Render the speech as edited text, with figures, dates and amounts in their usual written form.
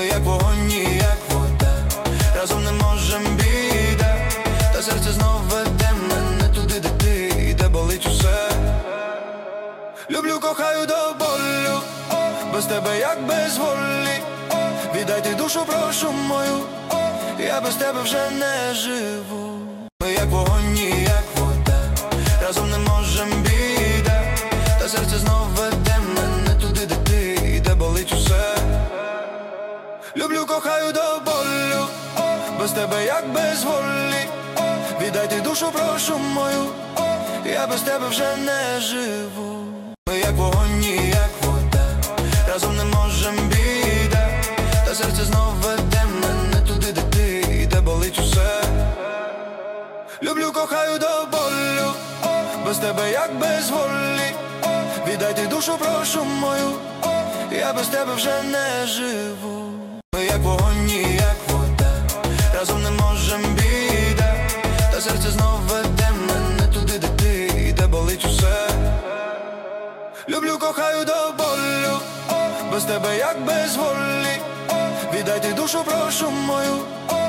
Ми як вогонь і як вода, разом не можем біда. Та серце знов веде мене туди, де ти, і де болить усе. Люблю, кохаю до болю, без тебе як без волі. Віддай ти душу, прошу мою, я без тебе вже не живу. Ми як вогонь і як вода, разом не можем біда. Та серце знов веде мене туди, де ти, і де болить усе. Люблю, кохаю до болю, без тебе як без волі. Віддай ти душу, прошу мою, я без тебе вже не живу. Ми як вогонь і як вода, разом не можем біда. Та серце знов веде мене туди, де ти, і де болить усе. Люблю, кохаю до болю, без тебе як без волі. Віддай ти душу, прошу мою, я без тебе вже не живу. Ми як вогонь і як вода, разом не можем біда. Та серце знов веде мене туди, де ти, і де болить усе. Люблю, кохаю до болю, без тебе як без волі. Віддай ти душу, прошу мою,